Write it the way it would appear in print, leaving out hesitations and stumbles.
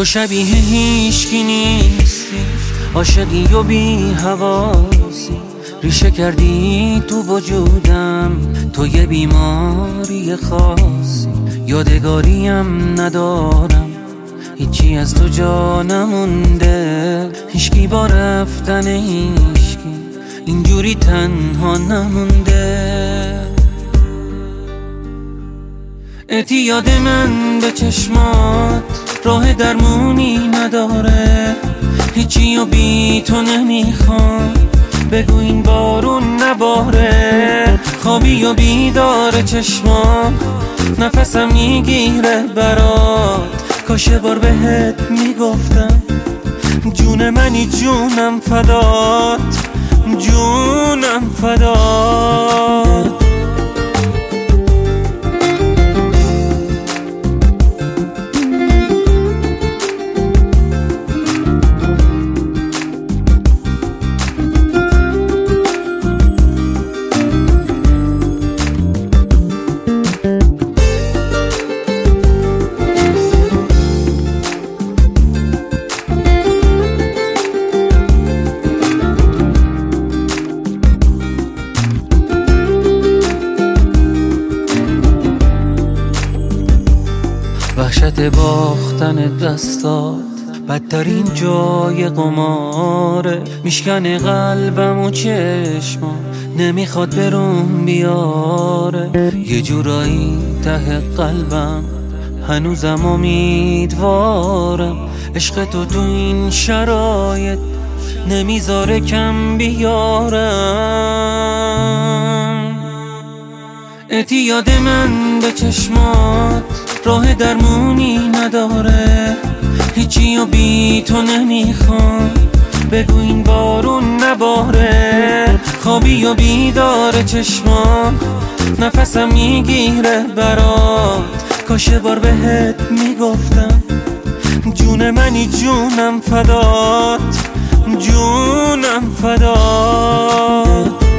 تو شبیه هیچکی نیستی، عاشقی و بی حواسی، ریشه کردی تو وجودم، تو یه بیماری خاصی. یادگاریم ندارم، هیچی از تو جا نمونده، هیچکی با رفتن هیچکی اینجوری تنها نمونده. اعتیاد من به چشمات راه درمونی نداره، هیچی و بی تو نمیخوام، بگو این بارون نباره. خوابی و بیدار چشمام، نفسم میگیره برات، کاش بار بهت میگفتم جون منی جونم فدات، جونم فدات. وحشت باختن دستات بدترین جای قماره، میشکنه قلبم و چشمام، نمیخواد بروم بیاره. یه جورایی ته قلبم هنوزم امیدوارم، عشق تو این شرایط نمیذاره کم بیارم. اعتیاد من به چشمات راه درمونی نداره، هیچی و بی تو نمیخوام، بگو این بارون نباره. خوابی و بیدار چشمام، نفسم میگیره برات، کاش بار بهت میگفتم جون منی جونم فدات، جونم فدات.